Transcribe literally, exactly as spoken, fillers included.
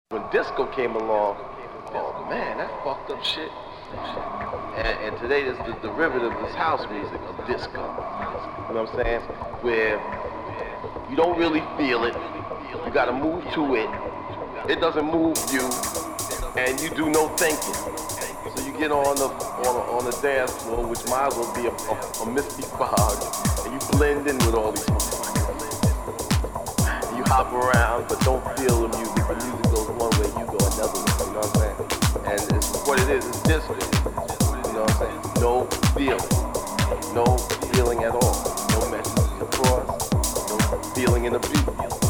When disco came along, oh man, that fucked up shit. And, and today is the derivative is house music of disco. You know what I'm saying? Where you don't really feel it. You gotta move to it. It doesn't move you, and you do no thinking. So you get on the on the, on the dance floor, which might as well be a, a, a misty fog, and you blend in with all these motherfuckers. You hop around, but don't feel the music. The music goes one way, you go another way. You know what I'm saying? And it's, what it is is disco. You know what I'm saying? No feeling, no feeling at all. No message across, no feeling in the beat.